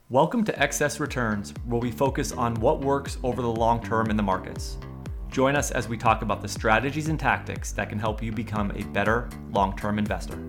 Welcome to Excess Returns, where we focus on what works over the long term in the markets. Join us as we talk about the strategies and tactics that can help you become a better long-term investor.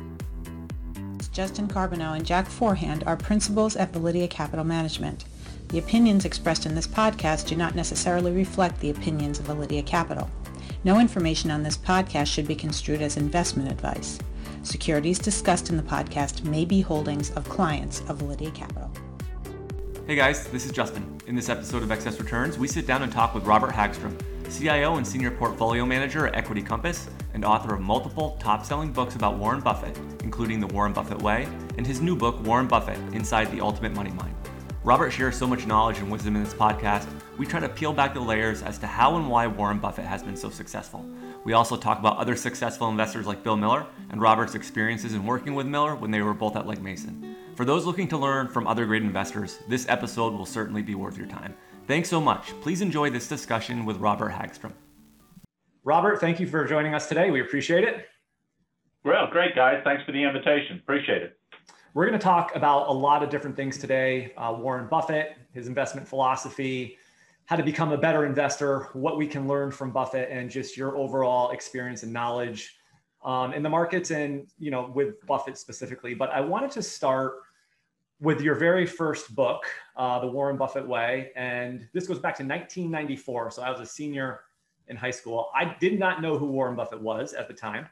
Justin Carbonneau and Jack Forehand are principals at Validia Capital Management. The opinions expressed in this podcast do not necessarily reflect the opinions of Validia Capital. No information on this podcast should be construed as investment advice. Securities discussed in the podcast may be holdings of clients of Validia Capital. Hey guys, this is Justin. In this episode of Excess Returns, we sit down and talk with Robert Hagstrom, CIO and Senior Portfolio Manager at Equity Compass and author of multiple top-selling books about Warren Buffett, including The Warren Buffett Way and his new book, Warren Buffett, Inside the Ultimate Money Mind. Robert shares so much knowledge and wisdom in this podcast, we try to peel back the layers as to how and why Warren Buffett has been so successful. We also talk about other successful investors like Bill Miller and Robert's experiences in working with Miller when they were both at Legg Mason. For those looking to learn from other great investors, this episode will certainly be worth your time. Thanks so much. Please enjoy this discussion with Robert Hagstrom. Robert, thank you for joining us today. We appreciate it. Well, great, guys. Thanks for the invitation. Appreciate it. We're going to talk about a lot of different things today. Warren Buffett, his investment philosophy, how to become a better investor, what we can learn from Buffett, and just your overall experience and knowledge in the markets and, with Buffett specifically. But I wanted to start with your very first book, The Warren Buffett Way. And this goes back to 1994. So I was a senior in high school. I did not know who Warren Buffett was at the time.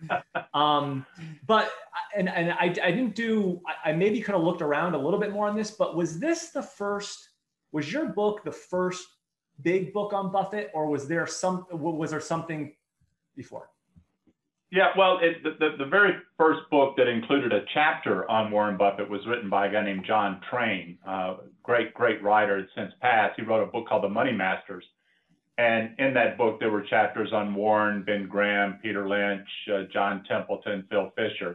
But I didn't do, I maybe could have looked around a little bit more on this, but was your book the first big book on Buffett, or was there something before? Yeah, well, the very first book that included a chapter on Warren Buffett was written by a guy named John Train, great writer since passed. He wrote a book called The Money Masters. And in that book, there were chapters on Warren, Ben Graham, Peter Lynch, John Templeton, Phil Fisher.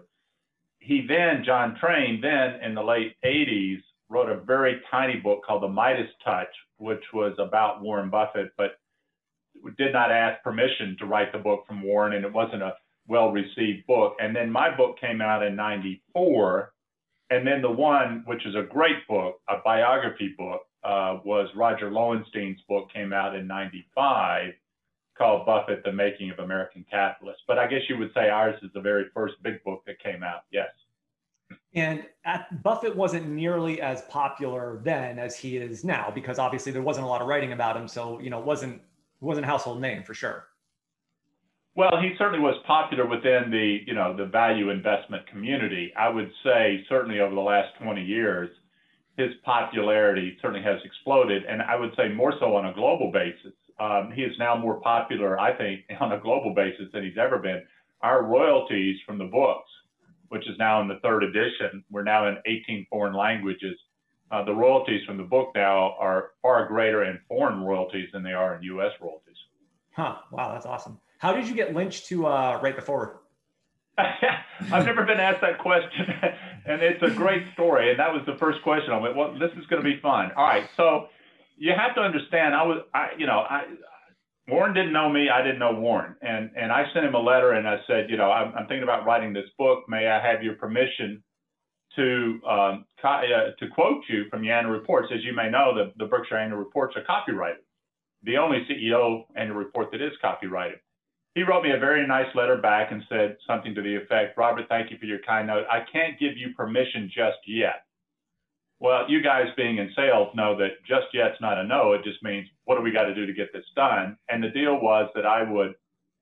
John Train, in the late 80s, wrote a very tiny book called The Midas Touch, which was about Warren Buffett, but did not ask permission to write the book from Warren, and it wasn't a well-received book. And then my book came out in 94. And then the one, which is a great book, a biography book, was Roger Lowenstein's book, came out in 95, called Buffett, The Making of American Capitalists. But I guess you would say ours is the very first big book that came out, yes. And Buffett wasn't nearly as popular then as he is now, because obviously there wasn't a lot of writing about him. So, it wasn't a household name for sure. Well, he certainly was popular within the value investment community. I would say certainly over the last 20 years, his popularity certainly has exploded, and I would say more so on a global basis. He is now more popular, I think, on a global basis than he's ever been. Our royalties from the books, which is now in the third edition, we're now in 18 foreign languages. The royalties from the book now are far greater in foreign royalties than they are in U.S. royalties. Huh. Wow, that's awesome. How did you get Lynch to write the foreword? I've never been asked that question, and it's a great story. And that was the first question. I went, well, this is going to be fun. All right, so you have to understand. Warren didn't know me. I didn't know Warren, and I sent him a letter, and I said, I'm thinking about writing this book. May I have your permission to quote you from the annual reports? As you may know, the Berkshire annual reports are copyrighted. The only CEO annual report that is copyrighted. He wrote me a very nice letter back and said something to the effect, Robert, thank you for your kind note. I can't give you permission just yet. Well, you guys being in sales know that just yet's not a no. It just means, what do we got to do to get this done? And the deal was that I would,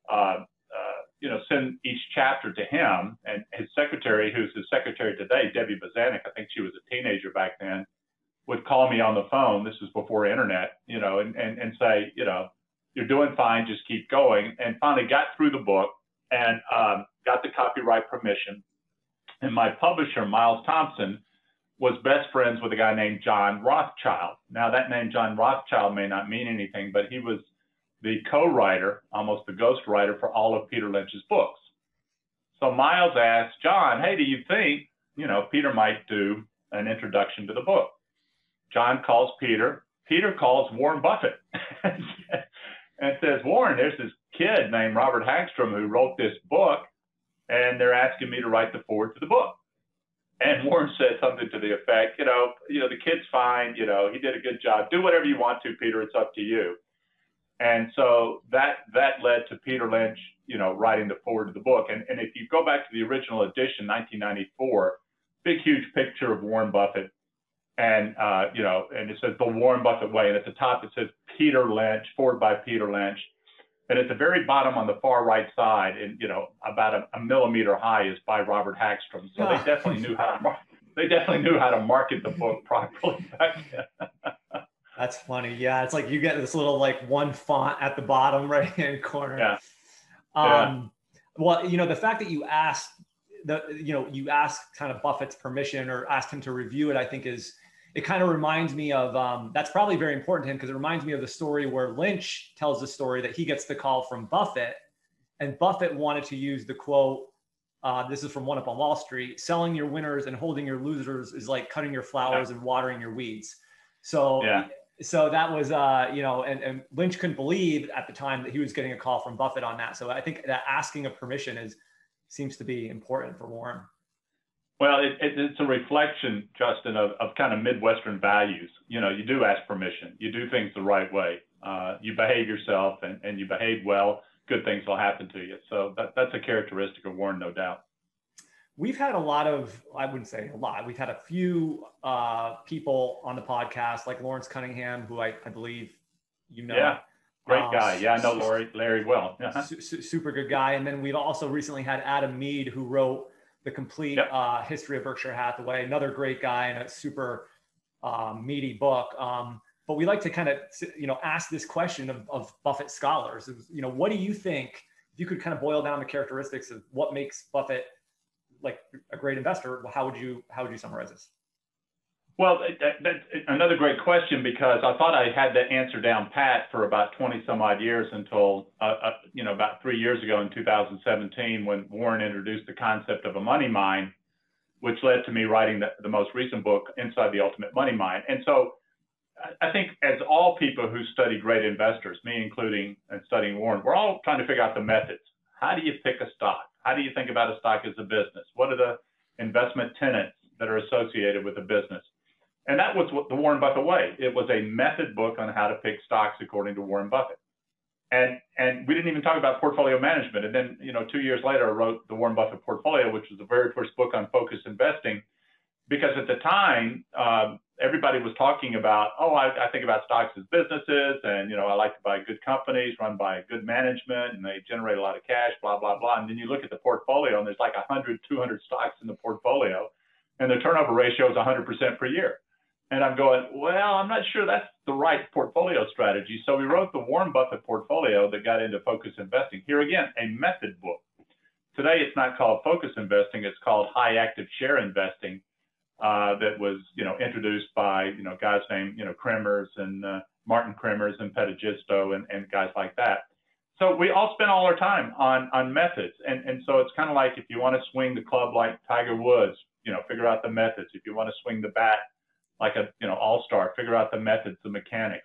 send each chapter to him, and his secretary, who's his secretary today, Debbie Bazanik, I think she was a teenager back then, would call me on the phone. This was before internet, and say, you're doing fine, just keep going. And finally got through the book and got the copyright permission. And my publisher, Miles Thompson, was best friends with a guy named John Rothschild. Now that name, John Rothschild, may not mean anything, but he was the co-writer, almost the ghostwriter for all of Peter Lynch's books. So Miles asked John, hey, do you think, Peter might do an introduction to the book? John calls Peter. Peter calls Warren Buffett. And says, Warren, there's this kid named Robert Hagstrom who wrote this book, and they're asking me to write the foreword to the book. And Warren said something to the effect, the kid's fine, he did a good job. Do whatever you want to, Peter. It's up to you. And so that led to Peter Lynch, writing the foreword to the book. And if you go back to the original edition, 1994, big, huge picture of Warren Buffett. And, and it says The Warren Buffett Way. And at the top, it says Peter Lynch, forward by Peter Lynch. And at the very bottom on the far right side, and, about a millimeter high, is by Robert Hagstrom. So they definitely knew how to market the book properly back then. That's funny. Yeah, it's like you get this little one font at the bottom right hand corner. Yeah. Well, the fact that you asked you asked kind of Buffett's permission or asked him to review it, I think it kind of reminds me of that's probably very important to him, because it reminds me of the story where Lynch tells the story that he gets the call from Buffett, and Buffett wanted to use the quote. This is from One Up on Wall Street: "Selling your winners and holding your losers is like cutting your flowers and watering your weeds." So. Yeah. So that was, and Lynch couldn't believe at the time that he was getting a call from Buffett on that. So I think that asking of permission seems to be important for Warren. Well, it's a reflection, Justin, of kind of Midwestern values. You do ask permission. You do things the right way. You behave yourself and you behave well, good things will happen to you. So that's a characteristic of Warren, no doubt. We've had a lot of, I wouldn't say a lot, we've had a few people on the podcast, like Lawrence Cunningham, who I believe Yeah, great guy. Yeah, I know Larry well. Super good guy. And then we've also recently had Adam Mead, who wrote the complete history of Berkshire Hathaway, another great guy and a super meaty book. But we like to kind of, ask this question of Buffett scholars. What do you think, if you could kind of boil down the characteristics of what makes Buffett like a great investor, how would you summarize this? Well, that's another great question, because I thought I had the answer down pat for about 20 some odd years until, about 3 years ago in 2017, when Warren introduced the concept of a money mine, which led to me writing the most recent book, Inside the Ultimate Money Mine. And so I think, as all people who study great investors, me including, and studying Warren, we're all trying to figure out the methods. How do you pick a stock? How do you think about a stock as a business? What are the investment tenets that are associated with a business? And that was what the Warren Buffett Way. It was a method book on how to pick stocks according to Warren Buffett. And we didn't even talk about portfolio management. And then, 2 years later, I wrote the Warren Buffett Portfolio, which was the very first book on focused investing, because at the time, everybody was talking about, I think about stocks as businesses, and, I like to buy good companies run by good management, and they generate a lot of cash, blah, blah, blah. And then you look at the portfolio, and there's like 100, 200 stocks in the portfolio, and the turnover ratio is 100% per year. And I'm going, well, I'm not sure that's the right portfolio strategy. So we wrote the Warren Buffett Portfolio that got into focused investing. Here again, a method book. Today, it's not called focused investing. It's called high active share investing. That was, introduced by, guys named, Kremers and Martin Kremers and Petagisto and guys like that. So we all spend all our time on methods. And so it's kind of like, if you want to swing the club like Tiger Woods, figure out the methods. If you want to swing the bat like a, all-star, figure out the methods, the mechanics.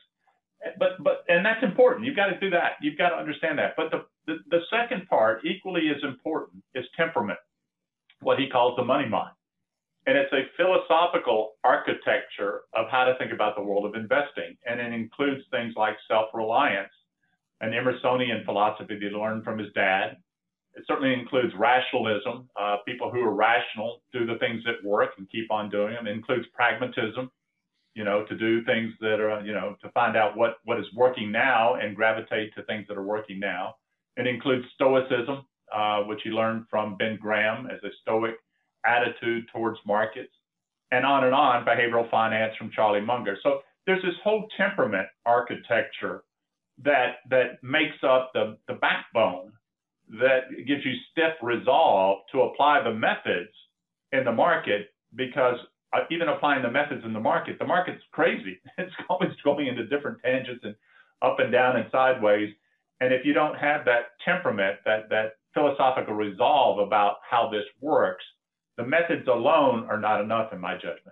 And that's important. You've got to do that. You've got to understand that. But the second part, equally as important, is temperament, what he calls the money mind. And it's a philosophical architecture of how to think about the world of investing. And it includes things like self-reliance, an Emersonian philosophy that he learned from his dad. It certainly includes rationalism. People who are rational do the things that work and keep on doing them. It includes pragmatism, to do things that are, to find out what is working now and gravitate to things that are working now. It includes stoicism, which he learned from Ben Graham as a stoic attitude towards markets, and on, behavioral finance from Charlie Munger. So there's this whole temperament architecture that makes up the backbone that gives you stiff resolve to apply the methods in the market, because even applying the methods in the market's crazy. It's always going into different tangents and up and down and sideways. And if you don't have that temperament, that philosophical resolve about how this works, the methods alone are not enough, in my judgment.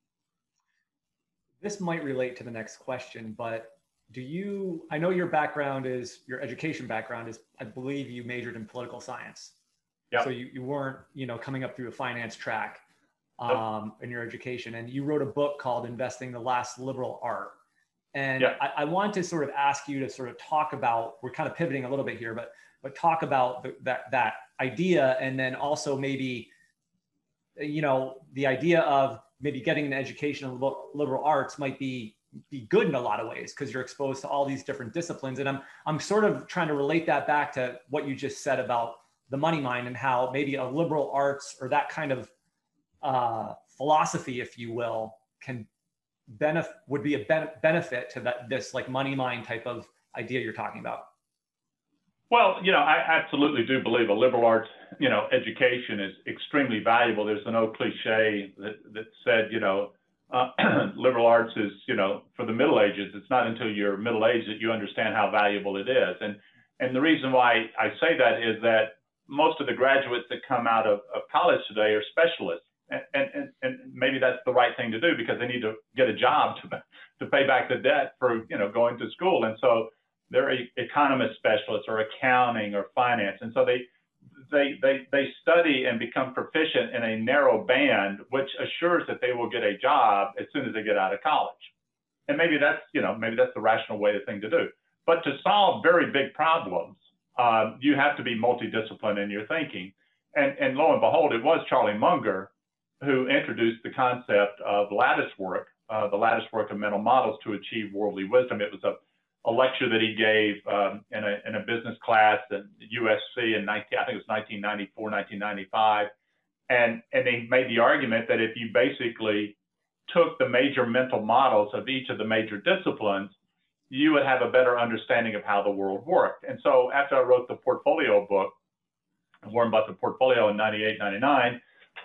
This might relate to the next question, but I know your education background is, I believe you majored in political science. Yeah. So you weren't, coming up through a finance track. in your education, and you wrote a book called Investing: The Last Liberal Art. And I want to sort of ask you to sort of talk about, we're kind of pivoting a little bit here, but talk about that idea, and then also maybe, the idea of maybe getting an education in liberal arts might be good in a lot of ways because you're exposed to all these different disciplines. And I'm sort of trying to relate that back to what you just said about the money mind and how maybe a liberal arts or that kind of philosophy, if you will, would be a benefit to this like money mind type of idea you're talking about. Well, I absolutely do believe a liberal arts, education is extremely valuable. There's an old cliche that said, liberal arts is, for the Middle Ages. It's not until you're middle aged that you understand how valuable it is. And the reason why I say that is that most of the graduates that come out of college today are specialists. And maybe that's the right thing to do because they need to get a job to pay back the debt for, going to school. And so they're economist specialists or accounting or finance. And so they study and become proficient in a narrow band, which assures that they will get a job as soon as they get out of college. And maybe that's the rational thing to do. But to solve very big problems, you have to be multidisciplined in your thinking. And lo and behold, it was Charlie Munger who introduced the concept of lattice work, the lattice work of mental models to achieve worldly wisdom. It was a lecture that he gave in a business class at USC in 1994, 1995. And he made the argument that if you basically took the major mental models of each of the major disciplines, you would have a better understanding of how the world worked. And so after I wrote the portfolio book, Warren Buffett Portfolio in 98, 99,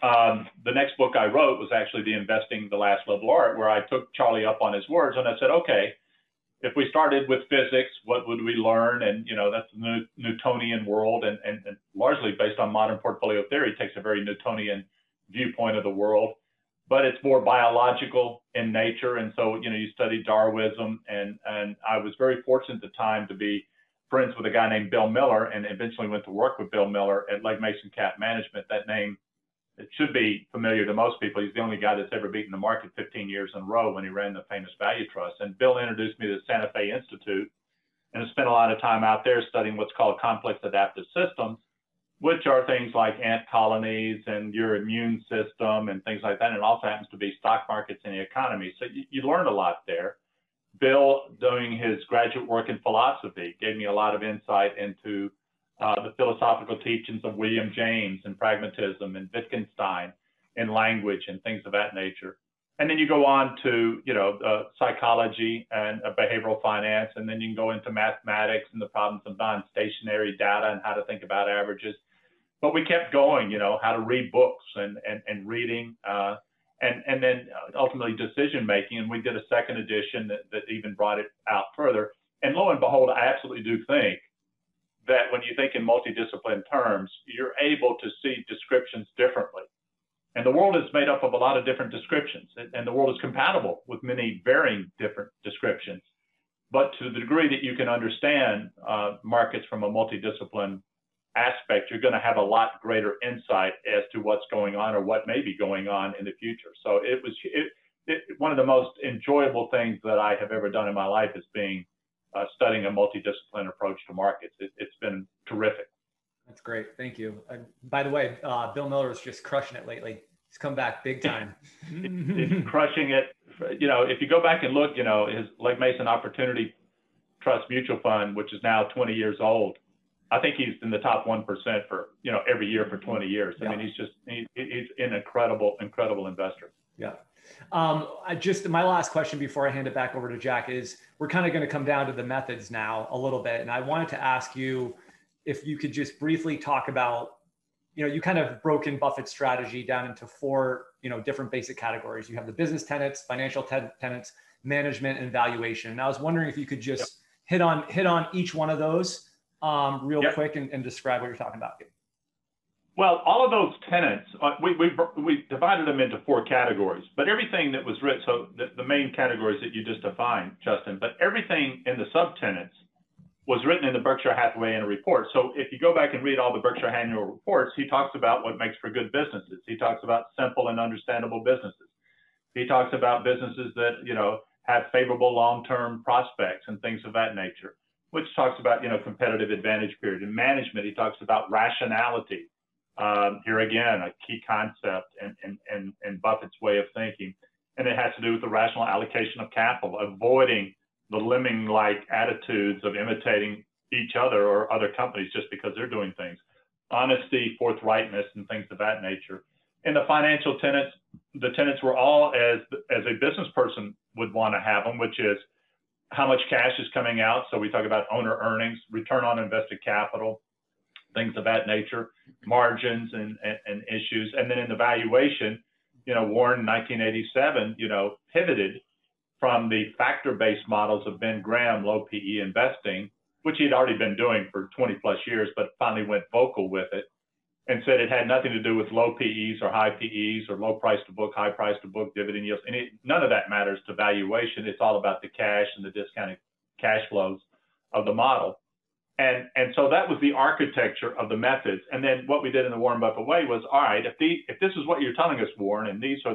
the next book I wrote was actually The Investing: The Last Liberal Art, where I took Charlie up on his words and I said, okay, if we started with physics, what would we learn? And, that's the Newtonian world and largely based on modern portfolio theory, takes a very Newtonian viewpoint of the world, but it's more biological in nature. And so, you study Darwinism, and I was very fortunate at the time to be friends with a guy named Bill Miller and eventually went to work with Bill Miller at Legg Mason Cap Management. That name, it should be familiar to most people. He's the only guy that's ever beaten the market 15 years in a row when he ran the famous Value Trust. And Bill introduced me to the Santa Fe Institute, and I spent a lot of time out there studying what's called complex adaptive systems, which are things like ant colonies and your immune system and things like that. And it also happens to be stock markets and the economy. So you learn a lot there. Bill, doing his graduate work in philosophy, gave me a lot of insight into the philosophical teachings of William James and pragmatism and Wittgenstein and language and things of that nature. And then you go on to, psychology and behavioral finance, and then you can go into mathematics and the problems of non-stationary data and how to think about averages. But we kept going, how to read books and reading, and then ultimately decision making. And we did a second edition that even brought it out further. And lo and behold, I absolutely do think that when you think in multidiscipline terms, you're able to see descriptions differently. And the world is made up of a lot of different descriptions, and the world is compatible with many varying different descriptions. But to the degree that you can understand markets from a multidiscipline aspect, you're going to have a lot greater insight as to what's going on or what may be going on in the future. So it was one of the most enjoyable things that I have ever done in my life is being studying a multidisciplinary approach to markets. It's been terrific. That's great. Thank you. By the way, Bill Miller is just crushing it lately. He's come back big time. He's crushing it. If you go back and look, his Legg Mason Opportunity Trust Mutual Fund, which is now 20 years old, I think he's in the top 1% for, every year for 20 years. I mean, he's an incredible investor. Yeah. My last question before I hand it back over to Jack is, we're kind of going to come down to the methods now a little bit. And I wanted to ask you if you could just briefly talk about, you kind of broken Buffett's strategy down into four, different basic categories. You have the business tenets, financial tenets, management, and valuation. And I was wondering if you could just hit on each one of those real quick and describe what you're talking about. Well, all of those tenets, we divided them into four categories, but everything that was written, so the main categories that you just defined, Justin, but everything in the subtenets was written in the Berkshire Hathaway annual report. So if you go back and read all the Berkshire annual reports, he talks about what makes for good businesses. He talks about simple and understandable businesses. He talks about businesses that, have favorable long-term prospects and things of that nature, which talks about, competitive advantage period. In management, he talks about rationality. Here again, a key concept in Buffett's way of thinking. And it has to do with the rational allocation of capital, avoiding the lemming-like attitudes of imitating each other or other companies just because they're doing things. Honesty, forthrightness, and things of that nature. And the financial tenets, the tenets were all as a business person would want to have them, which is how much cash is coming out. So we talk about owner earnings, return on invested capital, things of that nature, margins and issues. And then in the valuation, Warren in 1987, pivoted from the factor-based models of Ben Graham, low PE investing, which he'd already been doing for 20 plus years, but finally went vocal with it and said it had nothing to do with low PEs or high PEs or low price to book, high price to book, dividend yields. And none of that matters to valuation. It's all about the cash and the discounted cash flows of the model. And so that was the architecture of the methods. And then what we did in the Warren Buffett way was, all right, if this is what you're telling us, Warren, and these are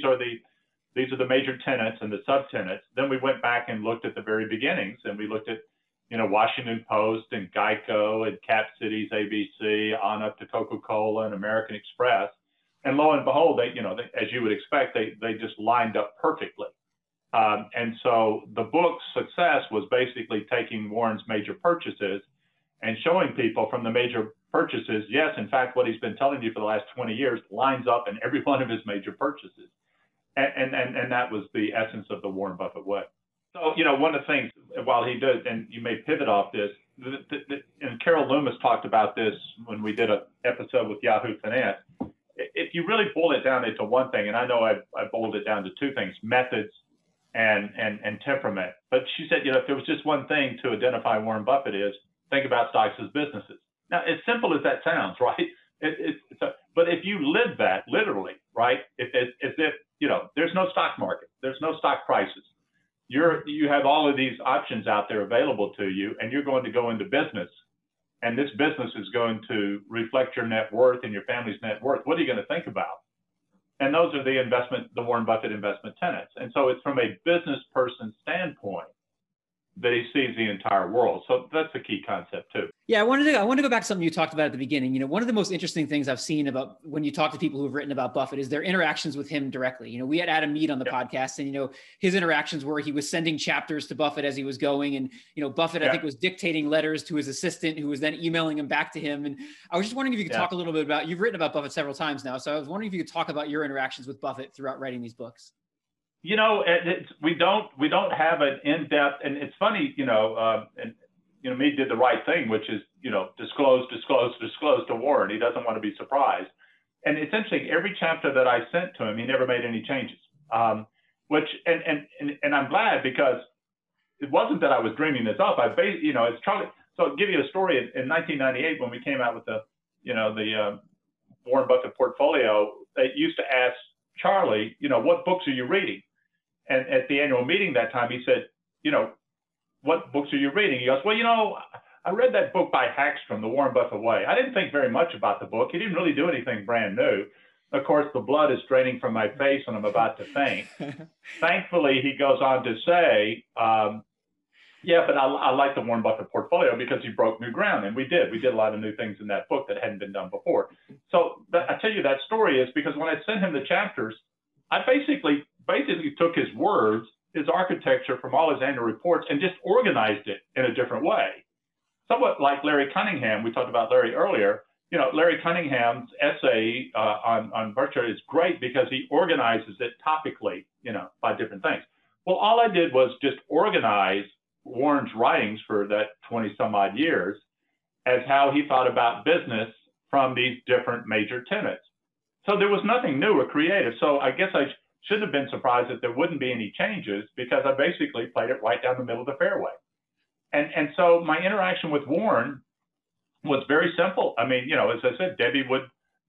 the major tenets and the sub-tenets, then we went back and looked at the very beginnings, and we looked at, Washington Post and Geico and Cap Cities, ABC, on up to Coca-Cola and American Express. And lo and behold, they, as you would expect, they just lined up perfectly. And so the book's success was basically taking Warren's major purchases and showing people from the major purchases, yes, in fact, what he's been telling you for the last 20 years lines up in every one of his major purchases. And that was the essence of the Warren Buffett way. So, one of the things, while he did, and you may pivot off this, and Carol Loomis talked about this when we did an episode with Yahoo Finance. If you really boil it down into one thing, and I know I boiled it down to two things, methods and temperament. But she said, if there was just one thing to identify Warren Buffett is, think about stocks as businesses. Now, as simple as that sounds, right? But if you live that literally, right? As if there's no stock market, there's no stock prices. You have all of these options out there available to you, and you're going to go into business, and this business is going to reflect your net worth and your family's net worth. What are you going to think about? And those are the Warren Buffett investment tenets. And so it's from a business person standpoint that he sees the entire world. So that's a key concept too. Yeah, I want to go back to something you talked about at the beginning. One of the most interesting things I've seen about when you talk to people who've written about Buffett is their interactions with him directly. We had Adam Mead on the podcast, and his interactions were he was sending chapters to Buffett as he was going, and Buffett I think was dictating letters to his assistant, who was then emailing them back to him. And I was just wondering if you could talk a little bit about. You've written about Buffett several times now, so I was wondering if you could talk about your interactions with Buffett throughout writing these books. We don't have an in-depth, and it's funny, Mead did the right thing, which is, disclose to Warren. He doesn't want to be surprised. And it's interesting, every chapter that I sent to him, he never made any changes, and I'm glad, because it wasn't that I was dreaming this up. It's Charlie. So I'll give you a story. In 1998, when we came out with the Warren Buffett portfolio, they used to ask Charlie, what books are you reading? And at the annual meeting that time, he said, what books are you reading? He goes, well, I read that book by Hackstrom, The Warren Buffett Way. I didn't think very much about the book. He didn't really do anything brand new. Of course, the blood is draining from my face and I'm about to faint. Thankfully, he goes on to say, but I like the Warren Buffett portfolio because he broke new ground. And we did. We did a lot of new things in that book that hadn't been done before. So I tell you that story is because when I sent him the chapters, I basically took his words, his architecture from all his annual reports, and just organized it in a different way. Somewhat like Larry Cunningham. We talked about Larry earlier. Larry Cunningham's essay on Berkshire is great because he organizes it topically, by different things. Well, all I did was just organize Warren's writings for that 20 some odd years as how he thought about business from these different major tenets. So there was nothing new or creative. So I guess I shouldn't have been surprised that there wouldn't be any changes because I basically played it right down the middle of the fairway. And so my interaction with Warren was very simple. I mean, as I said, Debbie would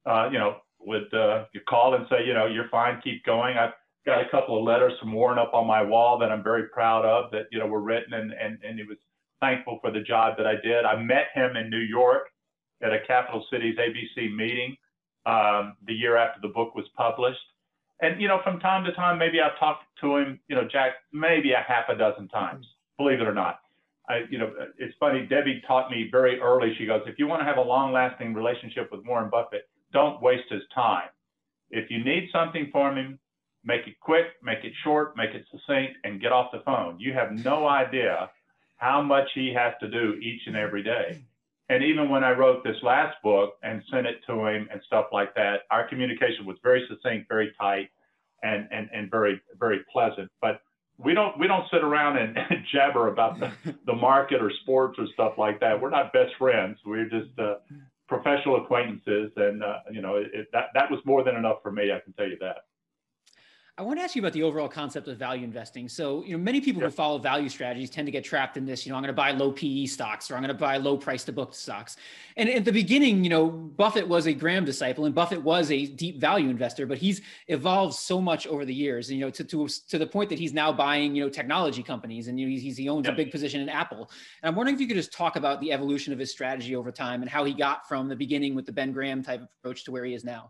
call and say, you're fine, keep going. I've got a couple of letters from Warren up on my wall that I'm very proud of that, were written and it was thankful for the job that I did. I met him in New York at a Capital Cities ABC meeting the year after the book was published. And, from time to time, maybe I've talked to him, Jack, maybe a half a dozen times, believe it or not. It's funny, Debbie taught me very early, she goes, if you want to have a long-lasting relationship with Warren Buffett, don't waste his time. If you need something from him, make it quick, make it short, make it succinct, and get off the phone. You have no idea how much he has to do each and every day. And even when I wrote this last book and sent it to him and stuff like that, our communication was very succinct, very tight, and very, very pleasant. But we don't sit around and jabber about the market or sports or stuff like that. We're not best friends. We're just professional acquaintances, and that was more than enough for me. I can tell you that. I want to ask you about the overall concept of value investing. So, many people who follow value strategies tend to get trapped in this, I'm going to buy low PE stocks, or I'm going to buy low price to book stocks. And at the beginning, Buffett was a Graham disciple, and Buffett was a deep value investor, but he's evolved so much over the years, to the point that he's now buying, technology companies, and he owns a big position in Apple. And I'm wondering if you could just talk about the evolution of his strategy over time and how he got from the beginning with the Ben Graham type of approach to where he is now.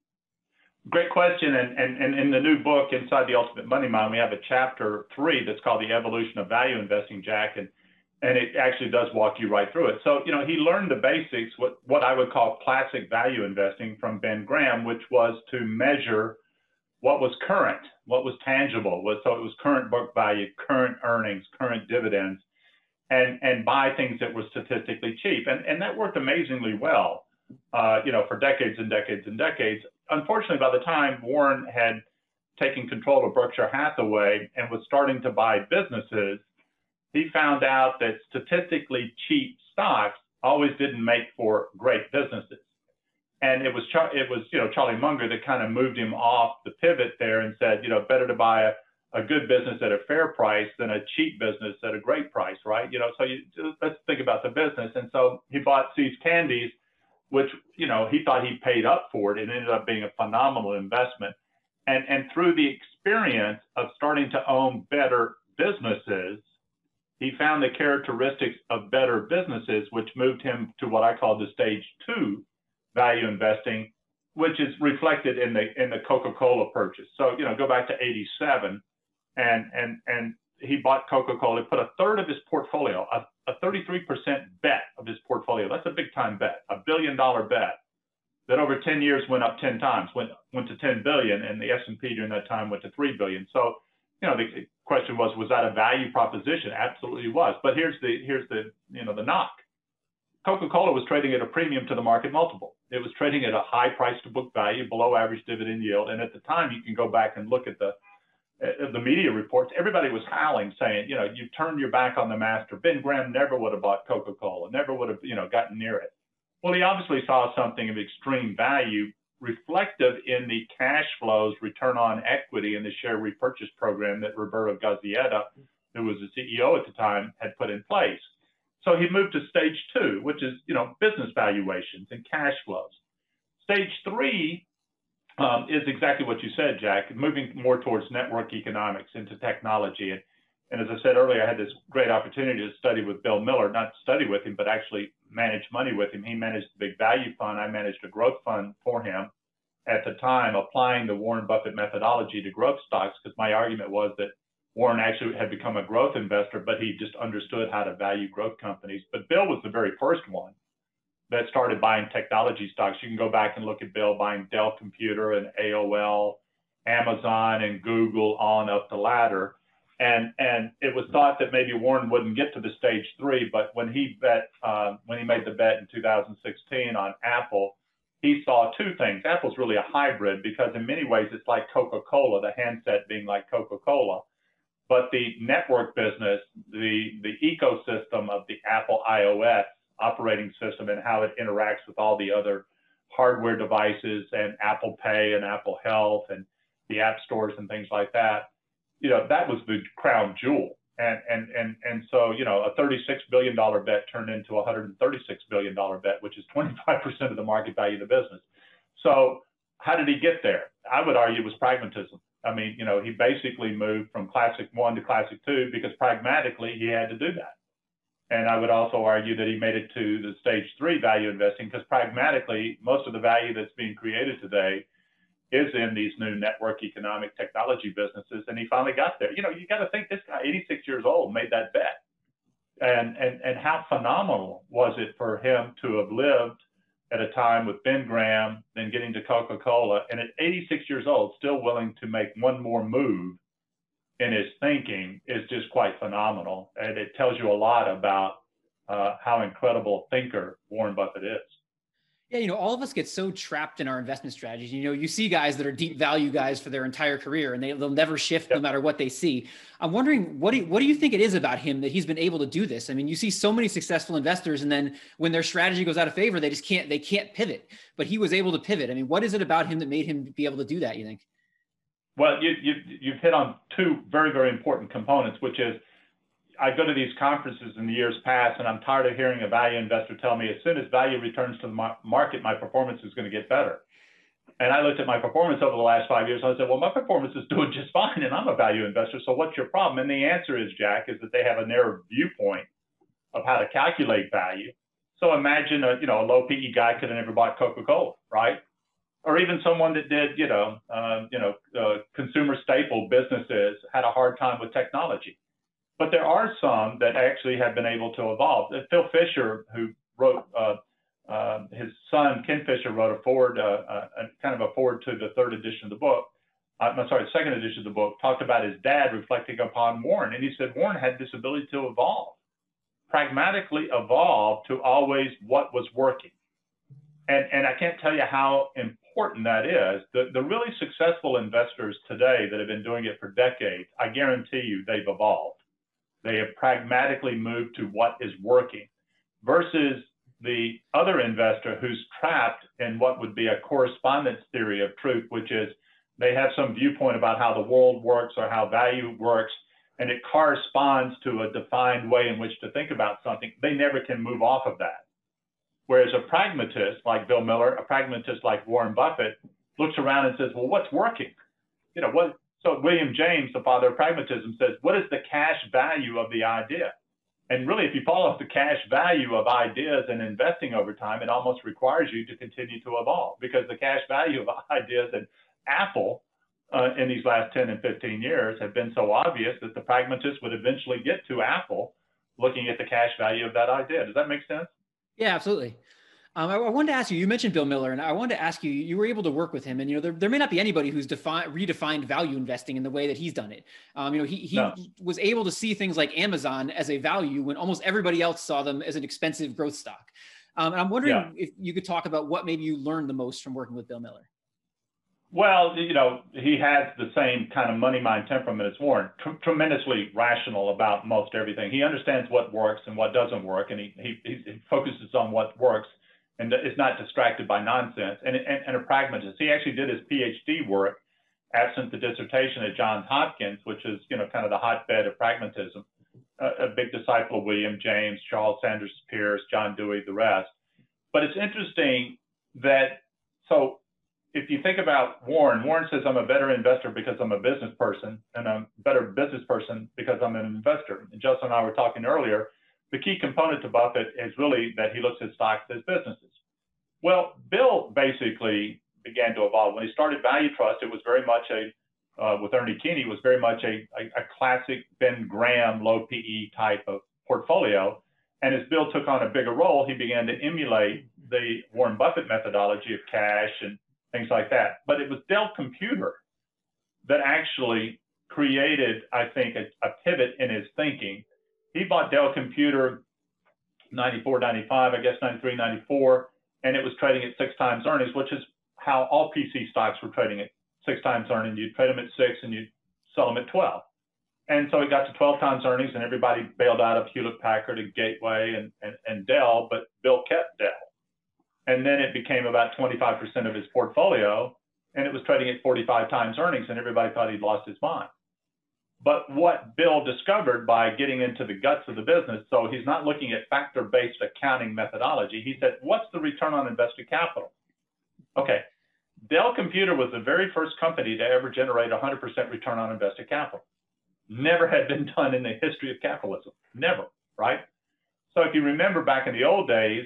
Great question. And in the new book, Inside the Ultimate Money Mind, we have a chapter 3 that's called The Evolution of Value Investing, Jack. And it actually does walk you right through it. So, he learned the basics, what I would call classic value investing from Ben Graham, which was to measure what was current, what was tangible. So it was current book value, current earnings, current dividends, and buy things that were statistically cheap. And that worked amazingly well, for decades and decades and decades. Unfortunately, by the time Warren had taken control of Berkshire Hathaway and was starting to buy businesses, he found out that statistically cheap stocks always didn't make for great businesses. And it was Charlie Munger that kind of moved him off the pivot there and said, better to buy a good business at a fair price than a cheap business at a great price, right? So let's think about the business. And so he bought See's Candies, which, he thought he paid up for it. It ended up being a phenomenal investment. And through the experience of starting to own better businesses, he found the characteristics of better businesses, which moved him to what I call the stage 2 value investing, which is reflected in the Coca-Cola purchase. So, go back to 87 and he bought Coca-Cola, put a third of his portfolio, a 33% bet of his portfolio. That's a big time bet, $1 billion bet that over 10 years went up 10 times, went to 10 billion, and the S&P during that time went to 3 billion. So, the question was that a value proposition? Absolutely was. But here's the knock. Coca-Cola was trading at a premium to the market multiple. It was trading at a high price to book value, below average dividend yield. And at the time, you can go back and look at the media reports. Everybody was howling, saying, you turned your back on the master. Ben Graham never would have bought Coca-Cola, never would have, gotten near it. Well, he obviously saw something of extreme value reflective in the cash flows, return on equity, and the share repurchase program that Roberto Gazzetta, who was the CEO at the time, had put in place. So he moved to stage 2, which is, business valuations and cash flows. Stage 3 is exactly what you said, Jack, moving more towards network economics into technology. And as I said earlier, I had this great opportunity to study with Bill Miller, not study with him, but actually manage money with him. He managed the big value fund. I managed a growth fund for him at the time, applying the Warren Buffett methodology to growth stocks, because my argument was that Warren actually had become a growth investor, but he just understood how to value growth companies. But Bill was the very first one that started buying technology stocks. You can go back and look at Bill buying Dell Computer and AOL, Amazon and Google on up the ladder. And it was thought that maybe Warren wouldn't get to the stage 3, but when he made the bet in 2016 on Apple, he saw 2 things. Apple's really a hybrid because in many ways it's like Coca-Cola, the handset being like Coca-Cola. But the network business, the ecosystem of the Apple iOS operating system and how it interacts with all the other hardware devices and Apple Pay and Apple Health and the app stores and things like that, that was the crown jewel. And so, a $36 billion bet turned into a $136 billion bet, which is 25% of the market value of the business. So how did he get there? I would argue it was pragmatism. I mean, he basically moved from classic 1 to classic 2 because pragmatically he had to do that. And I would also argue that he made it to the stage 3 value investing, because pragmatically, most of the value that's being created today is in these new network economic technology businesses. And he finally got there. You got to think, this guy, 86 years old, made that bet. And how phenomenal was it for him to have lived at a time with Ben Graham, then getting to Coca-Cola, and at 86 years old, still willing to make one more move in his thinking is just quite phenomenal. And it tells you a lot about how incredible a thinker Warren Buffett is. Yeah, all of us get so trapped in our investment strategies. You see guys that are deep value guys for their entire career, and they'll never shift no matter what they see. I'm wondering, what do you think it is about him that he's been able to do this? I mean, you see so many successful investors, and then when their strategy goes out of favor, they can't pivot. But he was able to pivot. I mean, what is it about him that made him be able to do that, you think? Well, you've hit on two very, very important components, which is, I go to these conferences in the years past, and I'm tired of hearing a value investor tell me, as soon as value returns to the market, my performance is going to get better. And I looked at my performance over the last 5 years, and I said, well, my performance is doing just fine, and I'm a value investor, so what's your problem? And the answer is, Jack, is that they have a narrow viewpoint of how to calculate value. So imagine a low PE guy could have never bought Coca-Cola, right? Or even someone that did, consumer staple businesses, had a hard time with technology. But there are some that actually have been able to evolve. Phil Fisher, who wrote, his son, Ken Fisher, wrote a forward, kind of a forward to the third edition of the book. Second edition of the book, talked about his dad reflecting upon Warren. And he said Warren had this ability to evolve, pragmatically evolve to always what was working. And I can't tell you how important that is. The really successful investors today that have been doing it for decades, I guarantee you they've evolved. They have pragmatically moved to what is working, versus the other investor who's trapped in what would be a correspondence theory of truth, which is they have some viewpoint about how the world works or how value works, and it corresponds to a defined way in which to think about something. They never can move off of that. Whereas a pragmatist like Bill Miller, a pragmatist like Warren Buffett, looks around and says, well, what's working? So William James, the father of pragmatism, says, what is the cash value of the idea? And really, if you follow the cash value of ideas and investing over time, it almost requires you to continue to evolve, because the cash value of ideas and Apple in these last 10 and 15 years have been so obvious that the pragmatist would eventually get to Apple looking at the cash value of that idea. Does that make sense? Yeah, absolutely. I wanted to ask you, you mentioned Bill Miller, and I wanted to ask you, you were able to work with him, and, there may not be anybody who's redefined value investing in the way that he's done it. He was able to see things like Amazon as a value when almost everybody else saw them as an expensive growth stock. And I'm wondering if you could talk about what maybe you learned the most from working with Bill Miller. Well, he has the same kind of money mind temperament as Warren, tremendously rational about most everything. He understands what works and what doesn't work, and he focuses on what works and is not distracted by nonsense, and a pragmatist. He actually did his PhD work, absent the dissertation, at Johns Hopkins, which is, kind of the hotbed of pragmatism, a big disciple of William James, Charles Sanders Peirce, John Dewey, the rest. But it's interesting that, so if you think about Warren says, I'm a better investor because I'm a business person, and I'm a better business person because I'm an investor. And Justin and I were talking earlier, the key component to Buffett is really that he looks at stocks as businesses. Well, Bill basically began to evolve. When he started Value Trust, it was very much with Ernie Keeney, was very much a classic Ben Graham low PE type of portfolio. And as Bill took on a bigger role, he began to emulate the Warren Buffett methodology of cash and things like that. But it was Dell Computer that actually created, I think, a pivot in his thinking. He bought Dell Computer 94, 95, I guess 93, 94, and it was trading at 6 times earnings, which is how all PC stocks were trading at 6 times earnings. You'd trade them at 6 and you'd sell them at 12. And so it got to 12 times earnings, and everybody bailed out of Hewlett Packard and Gateway and Dell, but Bill kept Dell. And then it became about 25% of his portfolio, and it was trading at 45 times earnings, and everybody thought he'd lost his mind. But what Bill discovered by getting into the guts of the business, so he's not looking at factor-based accounting methodology. He said, what's the return on invested capital? Okay, Dell Computer was the very first company to ever generate 100% return on invested capital. Never had been done in the history of capitalism, never, right? So if you remember back in the old days,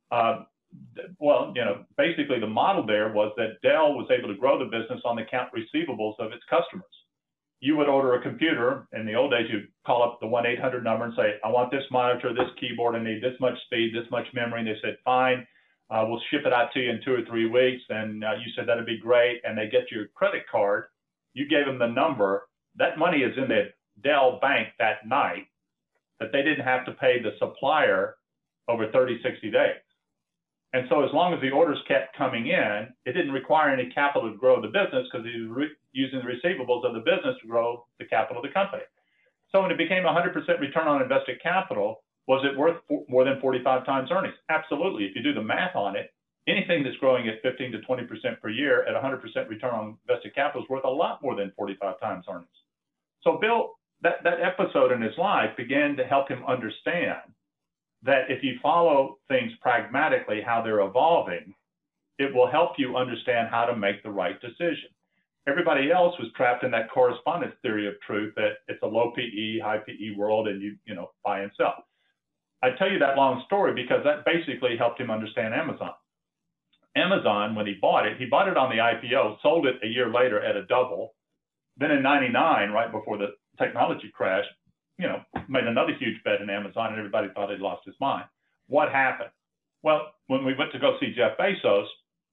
basically the model there was that Dell was able to grow the business on the account receivables of its customers. You would order a computer. In the old days, you'd call up the 1-800 number and say, I want this monitor, this keyboard, I need this much speed, this much memory. And they said, fine, we'll ship it out to you in 2 or 3 weeks. And you said, that'd be great. And they get your credit card. You gave them the number. That money is in the Dell bank that night, that they didn't have to pay the supplier over 30, 60 days. And so as long as the orders kept coming in, it didn't require any capital to grow the business because he was using the receivables of the business to grow the capital of the company. So when it became 100% return on invested capital, was it worth more than 45 times earnings? Absolutely. If you do the math on it, anything that's growing at 15 to 20% per year at 100% return on invested capital is worth a lot more than 45 times earnings. So Bill, that episode in his life began to help him understand that if you follow things pragmatically, how they're evolving, it will help you understand how to make the right decision. Everybody else was trapped in that correspondence theory of truth that it's a low PE, high PE world and you buy and sell. I tell you that long story because that basically helped him understand Amazon. Amazon, when he bought it on the IPO, sold it a year later at a double. Then in 99, right before the technology crash, made another huge bet in Amazon and everybody thought he'd lost his mind. What happened? Well, when we went to go see Jeff Bezos,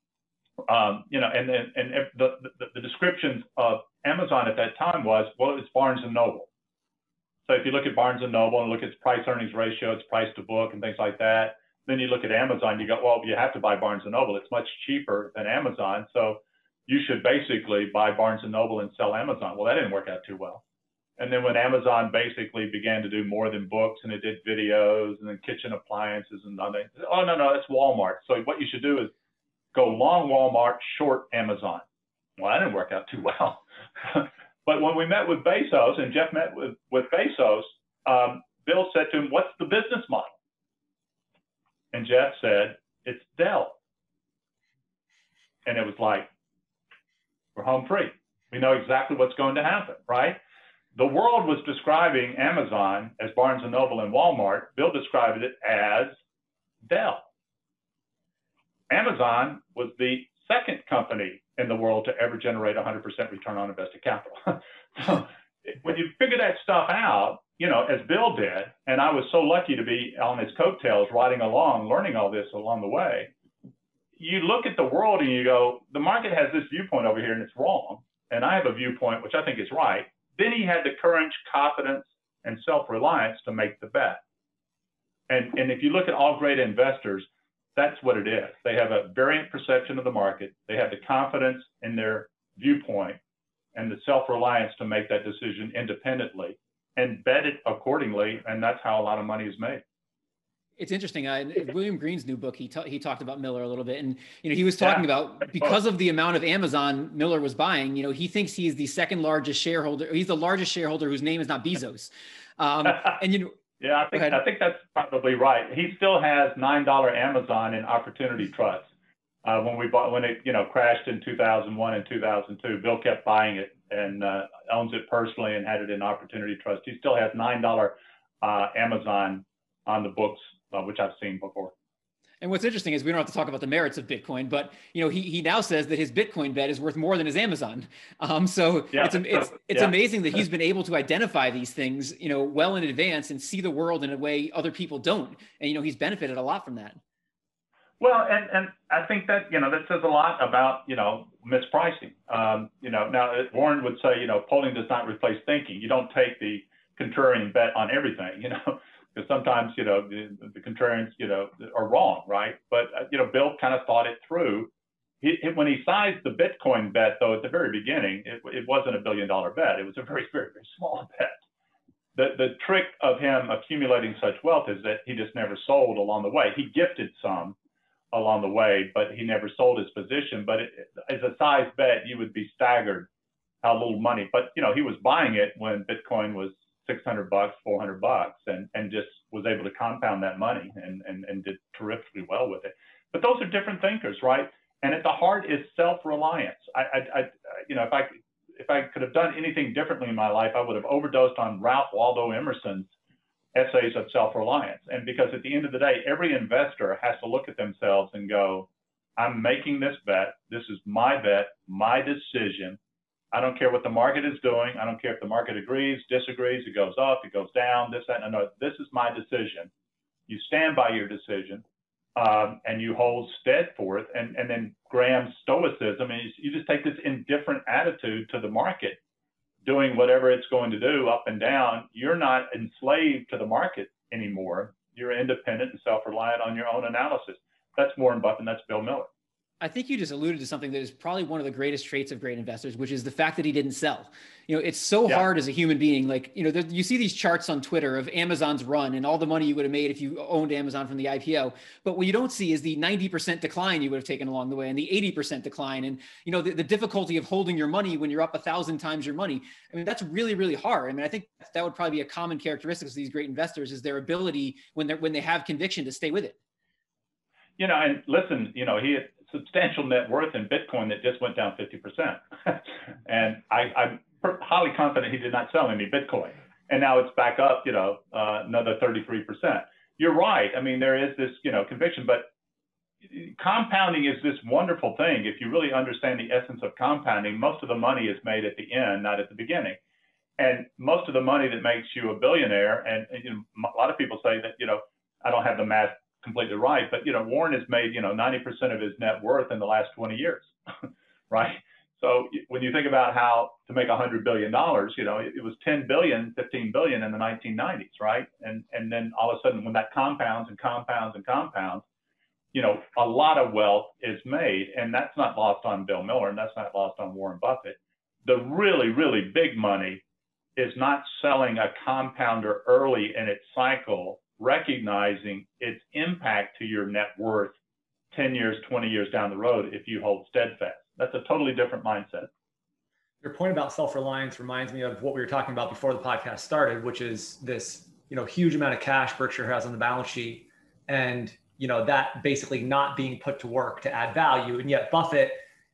the descriptions of Amazon at that time was, well, it's Barnes & Noble. So if you look at Barnes & Noble and look at its price earnings ratio, its price to book and things like that, then you look at Amazon, you go, well, you have to buy Barnes & Noble. It's much cheaper than Amazon. So you should basically buy Barnes & Noble and sell Amazon. Well, that didn't work out too well. And then when Amazon basically began to do more than books and it did videos and then kitchen appliances and other, oh, no, it's Walmart. So what you should do is go long Walmart, short Amazon. Well, that didn't work out too well. But when we met with Bezos and Jeff met with Bezos, Bill said to him, what's the business model? And Jeff said, it's Dell. And it was like, we're home free. We know exactly what's going to happen, right? The world was describing Amazon as Barnes & Noble and Walmart. Bill described it as Dell. Amazon was the second company in the world to ever generate 100% return on invested capital. So when you figure that stuff out, as Bill did, and I was so lucky to be on his coattails riding along, learning all this along the way, you look at the world and you go, the market has this viewpoint over here and it's wrong. And I have a viewpoint which I think is right. Then he had the courage, confidence, and self-reliance to make the bet. And if you look at all great investors, that's what it is. They have a variant perception of the market. They have the confidence in their viewpoint and the self-reliance to make that decision independently and bet it accordingly. And that's how a lot of money is made. It's interesting. William Green's new book, he talked about Miller a little bit, and he was talking about because of the amount of Amazon Miller was buying. He thinks he's the second largest shareholder. He's the largest shareholder whose name is not Bezos. Yeah, I think that's probably right. He still has $9 Amazon in Opportunity Trust. When it crashed in 2001 and 2002, Bill kept buying it and owns it personally and had it in Opportunity Trust. He still has $9 Amazon on the books, which I've seen before. And what's interesting is we don't have to talk about the merits of Bitcoin, but he now says that his Bitcoin bet is worth more than his Amazon. It's amazing that he's been able to identify these things, well in advance and see the world in a way other people don't. And he's benefited a lot from that. Well, and I think that that says a lot about mispricing. Now Warren would say polling does not replace thinking. You don't take the contrarian bet on everything. Because sometimes, the contrarians, are wrong, right? But, Bill kind of thought it through. When he sized the Bitcoin bet, though, at the very beginning, it wasn't a $1 billion bet. It was a very, very, very small bet. The trick of him accumulating such wealth is that he just never sold along the way. He gifted some along the way, but he never sold his position. But as a size bet, you would be staggered how little money. But, he was buying it when Bitcoin was $600, $400, and just was able to compound that money and did terrifically well with it. But those are different thinkers, right? And at the heart is self-reliance. If I could have done anything differently in my life, I would have overdosed on Ralph Waldo Emerson's essays of self-reliance. And because at the end of the day, every investor has to look at themselves and go, I'm making this bet. This is my bet, my decision. I don't care what the market is doing. I don't care if the market agrees, disagrees, it goes up, it goes down, this, that, and another. This is my decision. You stand by your decision, and you hold stead for it. And then Graham's stoicism is you just take this indifferent attitude to the market, doing whatever it's going to do up and down. You're not enslaved to the market anymore. You're independent and self-reliant on your own analysis. That's Warren Buffett, and that's Bill Miller. I think you just alluded to something that is probably one of the greatest traits of great investors, which is the fact that he didn't sell. It's so hard as a human being. Like, you see these charts on Twitter of Amazon's run and all the money you would have made if you owned Amazon from the IPO. But what you don't see is the 90% decline you would have taken along the way and the 80% decline. And, the difficulty of holding your money when you're up 1,000 times your money. I mean, that's really, really hard. I mean, I think that would probably be a common characteristic of these great investors is their ability when they have conviction to stay with it. And listen, he had substantial net worth in Bitcoin that just went down 50%. And I'm highly confident he did not sell any Bitcoin. And now it's back up, another 33%. You're right. I mean, there is this, conviction, but compounding is this wonderful thing. If you really understand the essence of compounding, most of the money is made at the end, not at the beginning. And most of the money that makes you a billionaire, and a lot of people say that, I don't have the math completely right, but Warren has made 90% of his net worth in the last 20 years, right? So when you think about how to make $100 billion, it was 10 billion, 15 billion in the 1990s, right? And then all of a sudden when that compounds and compounds and compounds, a lot of wealth is made, and that's not lost on Bill Miller, and that's not lost on Warren Buffett. The really, really big money is not selling a compounder early in its cycle, recognizing its impact to your net worth 10 years, 20 years down the road if you hold steadfast. That's a totally different mindset. Your point about self-reliance reminds me of what we were talking about before the podcast started, which is this, huge amount of cash Berkshire has on the balance sheet, and that basically not being put to work to add value. And yet Buffett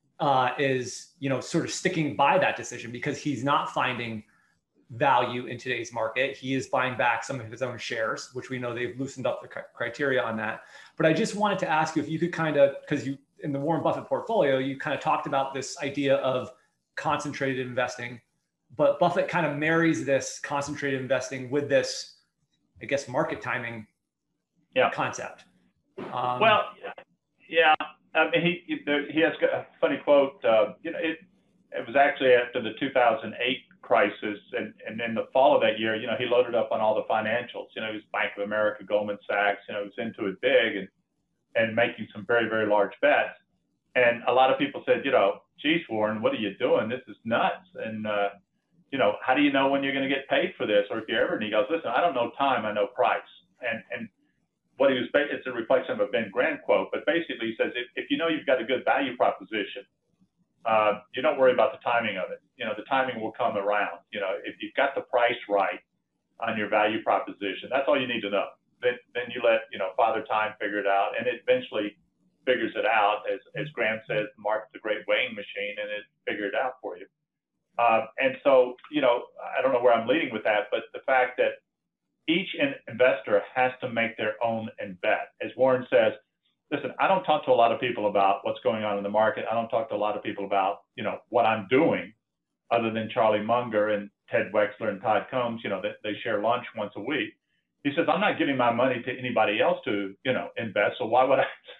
is, sort of sticking by that decision because he's not finding value in today's market. He is buying back some of his own shares, which we know they've loosened up the criteria on that. But I just wanted to ask you if you could because you, in the Warren Buffett portfolio, you kind of talked about this idea of concentrated investing, but Buffett kind of marries this concentrated investing with this, I guess, market timing concept. Well, yeah. I mean, he has a funny quote. It was actually after the 2008 crisis, and in the fall of that year, he loaded up on all the financials. He was Bank of America, Goldman Sachs. He was into it big and making some very, very large bets. And a lot of people said, geez, Warren, what are you doing? This is nuts. And how do you know when you're going to get paid for this, or if you ever? And he goes, listen, I don't know time, I know price. And what he was, it's a reflection of a Ben Grant quote, but basically he says, if you've got a good value proposition, you don't worry about the timing of it. The timing will come around. If you've got the price right on your value proposition, that's all you need to know. Then you let, Father Time figure it out, and it eventually figures it out. As Graham says, the market's a great weighing machine, and it figures it out for you. And so, I don't know where I'm leading with that, but the fact that each investor has to make their own bet. As Warren says, listen, I don't talk to a lot of people about what's going on in the market. I don't talk to a lot of people about, what I'm doing, other than Charlie Munger and Ted Wexler and Todd Combs. They share lunch once a week. He says, I'm not giving my money to anybody else to, invest. So why would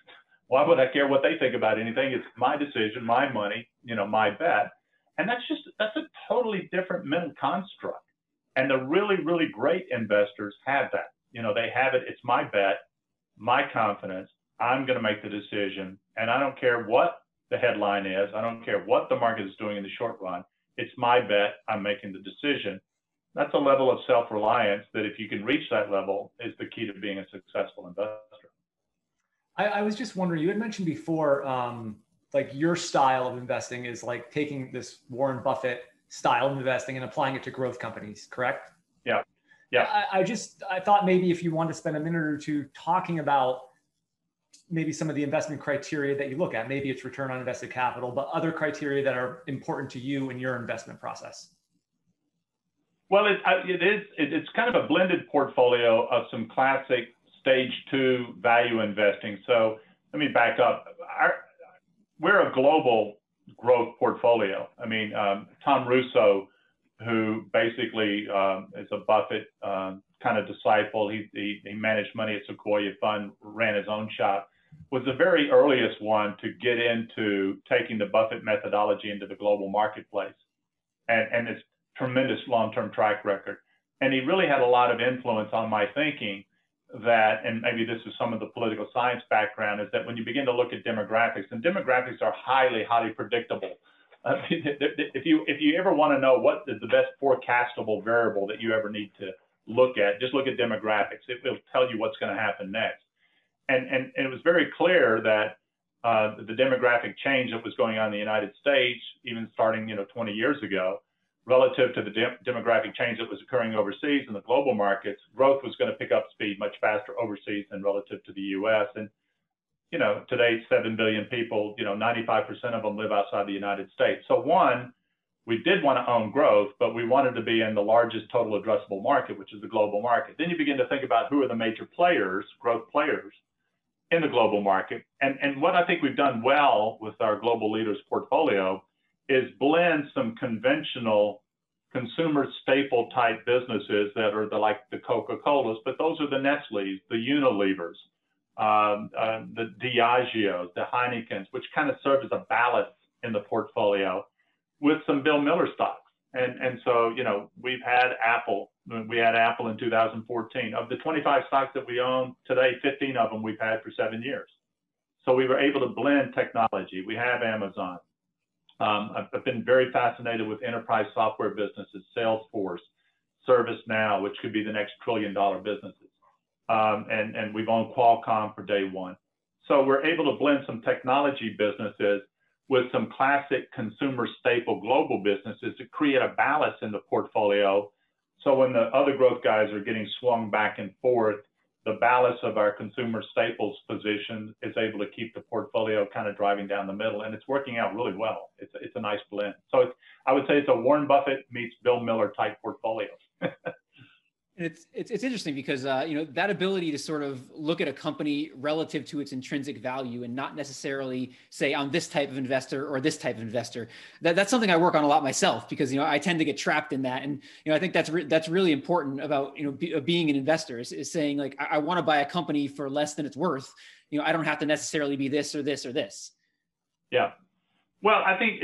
I care what they think about anything? It's my decision, my money, my bet. And that's a totally different mental construct. And the really, really great investors have that. They have it. It's my bet, my confidence. I'm going to make the decision, and I don't care what the headline is. I don't care what the market is doing in the short run. It's my bet. I'm making the decision. That's a level of self-reliance that, if you can reach that level, is the key to being a successful investor. I was just wondering, you had mentioned before, like your style of investing is like taking this Warren Buffett style of investing and applying it to growth companies, correct? Yeah. Yeah. I thought maybe if you want to spend a minute or two talking about maybe some of the investment criteria that you look at, maybe it's return on invested capital, but other criteria that are important to you in your investment process. Well, it's kind of a blended portfolio of some classic stage 2 value investing. So let me back up. We're a global growth portfolio. I mean, Tom Russo, who basically is a Buffett kind of disciple, he managed money at Sequoia Fund, ran his own shop, was the very earliest one to get into taking the Buffett methodology into the global marketplace, and it's tremendous long-term track record. And he really had a lot of influence on my thinking that, and maybe this is some of the political science background, is that when you begin to look at demographics, and demographics are highly, highly predictable. If you ever want to know what is the best forecastable variable that you ever need to look at, just look at demographics. It will tell you what's going to happen next. And it was very clear that the demographic change that was going on in the United States, even starting 20 years ago, relative to the demographic change that was occurring overseas in the global markets, growth was going to pick up speed much faster overseas than relative to the U.S. And today, 7 billion people, 95% of them live outside the United States. So one, we did want to own growth, but we wanted to be in the largest total addressable market, which is the global market. Then you begin to think about who are the major players, growth players in the global market. And what I think we've done well with our global leaders portfolio is blend some conventional consumer staple type businesses that are like the Coca-Colas, but those are the Nestle's, the Unilevers, the Diageos, the Heinekens, which kind of serve as a ballast in the portfolio with some Bill Miller stocks. And so, we've had Apple. We had Apple in 2014. Of the 25 stocks that we own today, 15 of them we've had for 7 years. So we were able to blend technology. We have Amazon. I've been very fascinated with enterprise software businesses, Salesforce, ServiceNow, which could be the next trillion-dollar businesses. And we've owned Qualcomm for day one. So we're able to blend some technology businesses with some classic consumer staple global businesses to create a balance in the portfolio. So when the other growth guys are getting swung back and forth, the balance of our consumer staples position is able to keep the portfolio kind of driving down the middle, and it's working out really well. It's a nice blend. So I would say it's a Warren Buffett meets Bill Miller type portfolio. And it's interesting because that ability to sort of look at a company relative to its intrinsic value and not necessarily say I'm this type of investor or this type of investor. That's something I work on a lot myself because I tend to get trapped in that, and I think that's really important about being an investor is saying like I want to buy a company for less than it's worth. I don't have to necessarily be this or this or this. Yeah, well, I think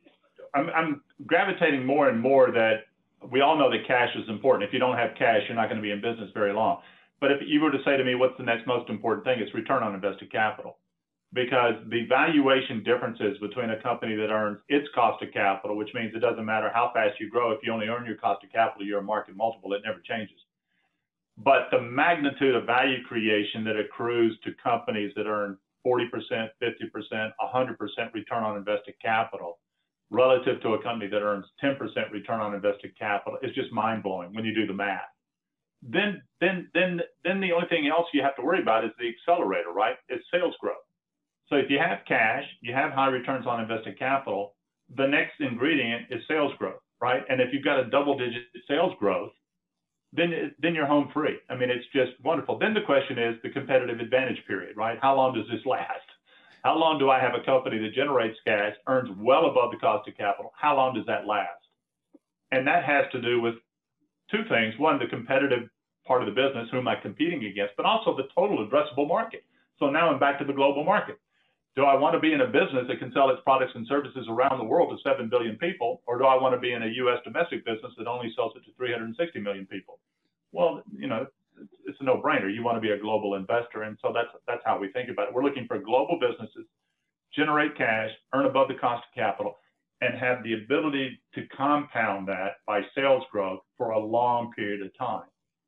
I'm gravitating more and more that. We all know that cash is important. If you don't have cash, you're not going to be in business very long. But if you were to say to me, what's the next most important thing? It's return on invested capital. Because the valuation differences between a company that earns its cost of capital, which means it doesn't matter how fast you grow, if you only earn your cost of capital, you're a market multiple, it never changes. But the magnitude of value creation that accrues to companies that earn 40%, 50%, 100% return on invested capital, relative to a company that earns 10% return on invested capital is just mind-blowing when you do the math. Then the only thing else you have to worry about is the accelerator, right? It's sales growth. So if you have cash, you have high returns on invested capital, the next ingredient is sales growth, right? And if you've got a double-digit sales growth, then you're home free. I mean, it's just wonderful. Then the question is the competitive advantage period, right? How long does this last? How long do I have a company that generates cash, earns well above the cost of capital? How long does that last? And that has to do with two things. One, the competitive part of the business, who am I competing against, but also the total addressable market. So now I'm back to the global market. Do I want to be in a business that can sell its products and services around the world to 7 billion people, or do I want to be in a U.S. domestic business that only sells it to 360 million people? Well, it's a no-brainer. You want to be a global investor, and so that's how we think about it. We're looking for global businesses, generate cash, earn above the cost of capital, and have the ability to compound that by sales growth for a long period of time.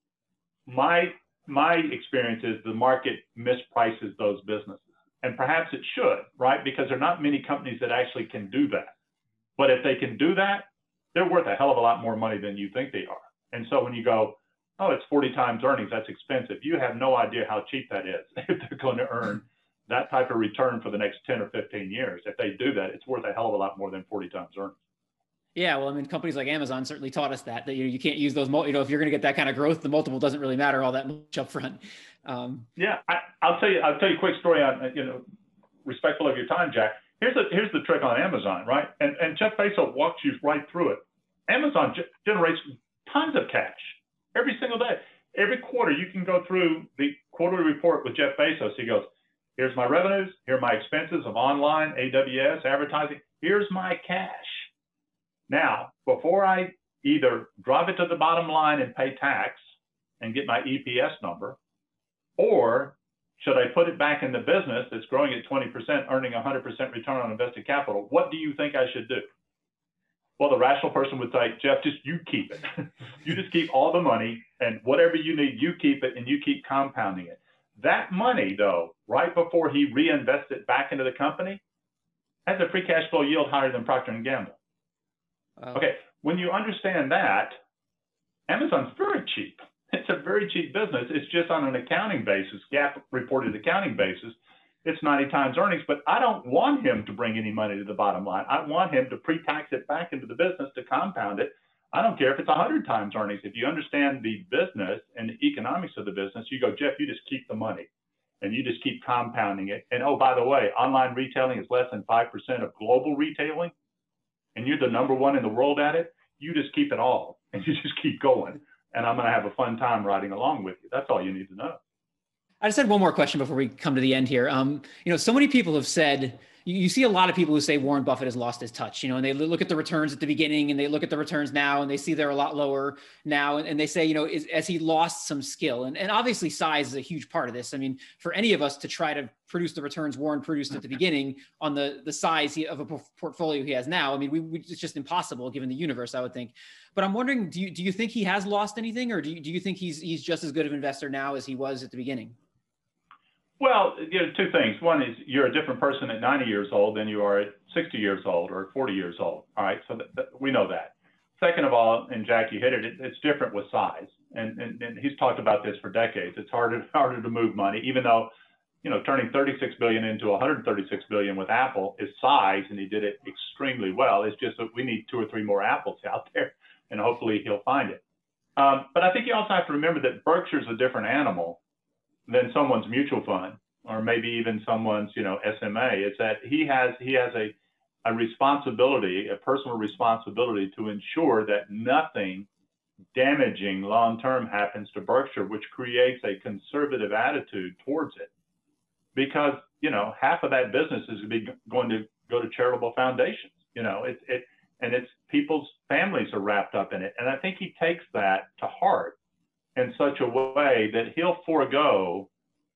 My experience is the market misprices those businesses, and perhaps it should, right? Because there are not many companies that actually can do that. But if they can do that, they're worth a hell of a lot more money than you think they are. And so when you go, oh, it's 40 times earnings, that's expensive. You have no idea how cheap that is if they're going to earn that type of return for the next 10 or 15 years. If they do that, it's worth a hell of a lot more than 40 times earnings. Yeah, well, I mean, companies like Amazon certainly taught us that you can't use those, if you're going to get that kind of growth, the multiple doesn't really matter all that much up front. Yeah, I'll tell you a quick story on, respectful of your time, Jack. Here's the trick on Amazon, right? And Jeff Bezos walks you right through it. Amazon generates tons of cash every single day. Every quarter, you can go through the quarterly report with Jeff Bezos. He goes, here's my revenues, here are my expenses of online, AWS, advertising, here's my cash. Now, before I either drive it to the bottom line and pay tax and get my EPS number, or should I put it back in the business that's growing at 20%, earning 100% return on invested capital? What do you think I should do? Well, the rational person would say, Jeff, just you keep it. You just keep all the money, and whatever you need, you keep it, and you keep compounding it. That money, though, right before he reinvests it back into the company, has a free cash flow yield higher than Procter & Gamble. Okay, when you understand that, Amazon's very cheap. It's a very cheap business. It's just on an accounting basis, GAAP reported accounting basis, it's 90 times earnings, but I don't want him to bring any money to the bottom line. I want him to pre-tax it back into the business to compound it. I don't care if it's 100 times earnings. If you understand the business and the economics of the business, you go, Jeff, you just keep the money and you just keep compounding it. And oh, by the way, online retailing is less than 5% of global retailing, and you're the number one in the world at it. You just keep it all and you just keep going. And I'm going to have a fun time riding along with you. That's all you need to know. I just had one more question before we come to the end here. So many people have said, you see a lot of people who say Warren Buffett has lost his touch, and they look at the returns at the beginning and they look at the returns now and they see they're a lot lower now. And they say, has he lost some skill? And obviously size is a huge part of this. I mean, for any of us to try to produce the returns Warren produced at the beginning on the size of a portfolio he has now, I mean, it's just impossible given the universe, I would think. But I'm wondering, do you think he has lost anything, or do you think he's just as good of an investor now as he was at the beginning? Well, two things. One is you're a different person at 90 years old than you are at 60 years old or 40 years old. All right, so we know that. Second of all, and Jack, you hit it, it's different with size. And he's talked about this for decades. It's harder to move money, even though, turning 36 billion into 136 billion with Apple is size, and he did it extremely well. It's just that we need 2 or 3 more Apples out there, and hopefully he'll find it. But I think you also have to remember that Berkshire's a different animal than someone's mutual fund, or maybe even someone's, SMA. It's that he has a responsibility, a personal responsibility to ensure that nothing damaging long-term happens to Berkshire, which creates a conservative attitude towards it. Because, half of that business is going to go to charitable foundations. And it's people's families are wrapped up in it. And I think he takes that to heart in such a way that he'll forego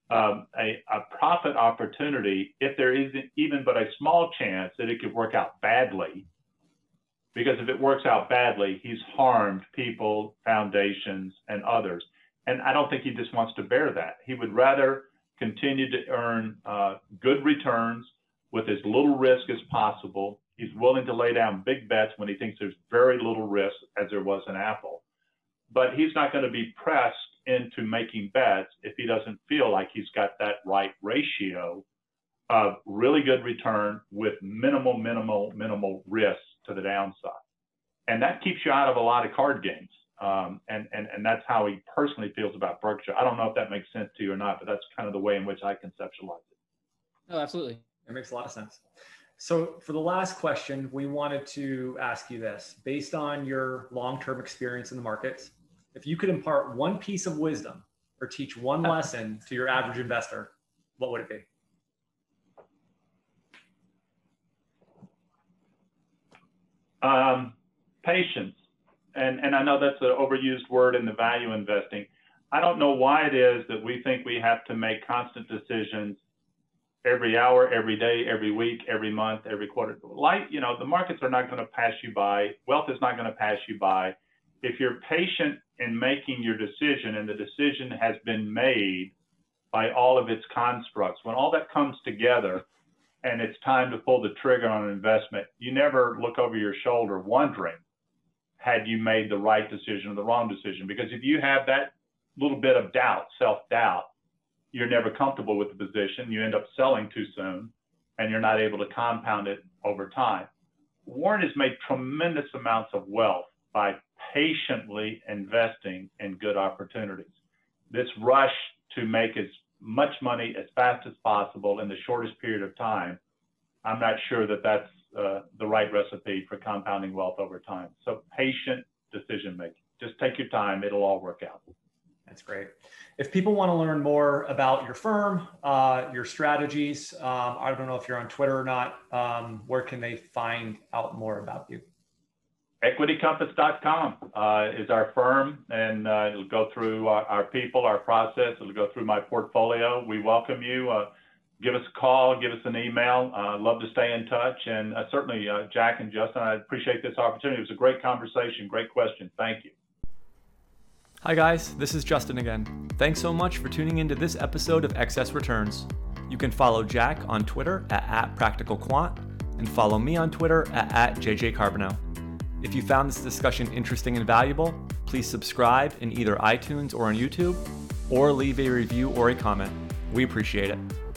a profit opportunity if there isn't even but a small chance that it could work out badly. Because if it works out badly, he's harmed people, foundations, and others. And I don't think he just wants to bear that. He would rather continue to earn good returns with as little risk as possible. He's willing to lay down big bets when he thinks there's very little risk, as there was in Apple. But he's not going to be pressed into making bets if he doesn't feel like he's got that right ratio of really good return with minimal risk to the downside. And that keeps you out of a lot of card games. And that's how he personally feels about Berkshire. I don't know if that makes sense to you or not, but that's kind of the way in which I conceptualize it. Oh, absolutely. It makes a lot of sense. So for the last question, we wanted to ask you this. Based on your long-term experience in the markets, if you could impart one piece of wisdom or teach one lesson to your average investor, what would it be? Patience. And I know that's an overused word in the value investing. I don't know why it is that we think we have to make constant decisions every hour, every day, every week, every month, every quarter. The markets are not going to pass you by. Wealth is not going to pass you by. If you're patient in making your decision, and the decision has been made by all of its constructs, when all that comes together and it's time to pull the trigger on an investment, you never look over your shoulder wondering, had you made the right decision or the wrong decision? Because if you have that little bit of doubt, self-doubt, you're never comfortable with the position. You end up selling too soon, and you're not able to compound it over time. Warren has made tremendous amounts of wealth by patiently investing in good opportunities. This rush to make as much money as fast as possible in the shortest period of time, I'm not sure that that's the right recipe for compounding wealth over time. So patient decision making. Just take your time. It'll all work out. That's great. If people want to learn more about your firm, your strategies, I don't know if you're on Twitter or not, where can they find out more about you? EquityCompass.com is our firm, and it'll go through our people, our process. It'll go through my portfolio. We welcome you. Give us a call, give us an email. Love to stay in touch. And certainly, Jack and Justin, I appreciate this opportunity. It was a great conversation, great question. Thank you. Hi guys, this is Justin again. Thanks so much for tuning into this episode of Excess Returns. You can follow Jack on Twitter at @PracticalQuant and follow me on Twitter at JJCarbonell. If you found this discussion interesting and valuable, please subscribe in either iTunes or on YouTube, or leave a review or a comment. We appreciate it.